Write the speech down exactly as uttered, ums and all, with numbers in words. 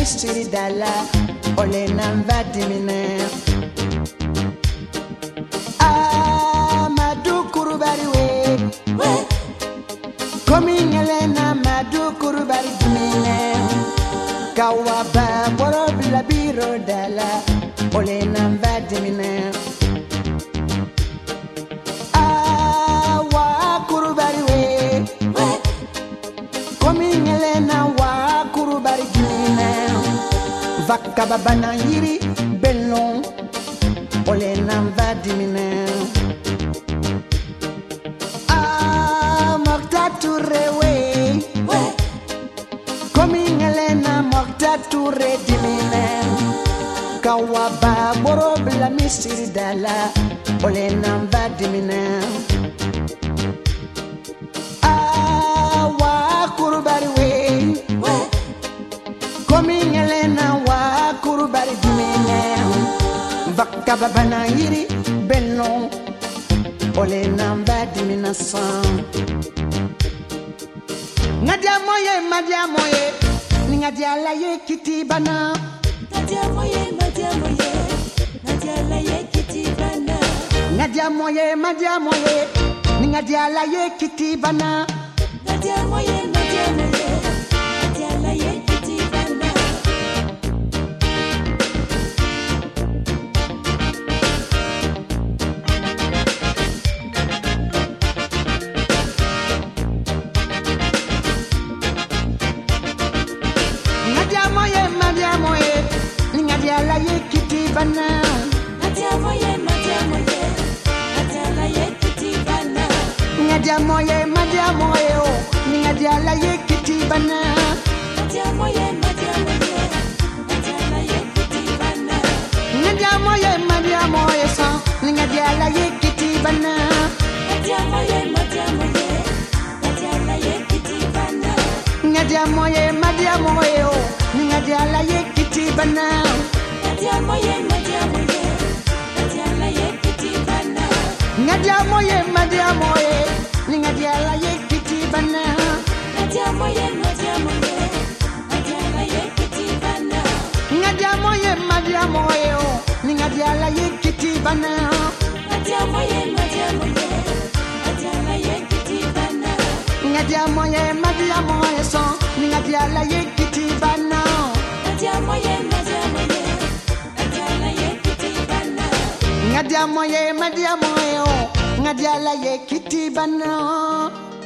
misiri dala ole nan vadimine ah madu kurubari we komi ngelena madu kurubari dimine kawaba boro bila biro dala ole nan vadimine ah wa kurubari we komi ngelena wa kurubari dimine Vaka babana yiri belon ole nan vadimine ah mokta turewe komi ngelena mokta ture dimine kawaba boro bila misiri dala ole nan vadimine ah wa kurubari we komi ngelena kurubari dimine Vaka babana yiri belon ole namba dimina san Ngadia moye madia moye Ngadia la ye kiti bana Ngadia moye madia moye Ngadia la ye kiti bana Ngadia moye madia moye Ngadia la ye kiti bana Ngadia moye madia moye Ngadia la ye kiti bana Ngadia la ye kiti bana Ngadia moye madia moye Ngadia la ye kiti bana Ngadia moye madia moye oh Ngadia la ye kiti bana Ngadia moye madia moye Ngadia la ye kiti bana Ngadia moye madia moye sa Ngadia la ye kiti bana Ngadia moye madia moye Ngadia la ye kiti bana Ngadia moye madia moye oh Ngadia la ye kiti bana Ngadia moye madia moye Ngadia la ye kiti bana Ngadia moye madia moye Ngadia la ye kiti bana Ngadia moye madia moye Ngadia la ye kiti bana Ngadia moye madia moye oh Ngadia la ye kiti bana Ngadia moye madia moye Ngadia la ye kiti bana Ngadia moye madia moye so Ngadia la ye kiti bana Ngadia moye madia moye Ngadia la ye kiti bana Ngadia moye madia moye oh Ngadia la ye kiti bana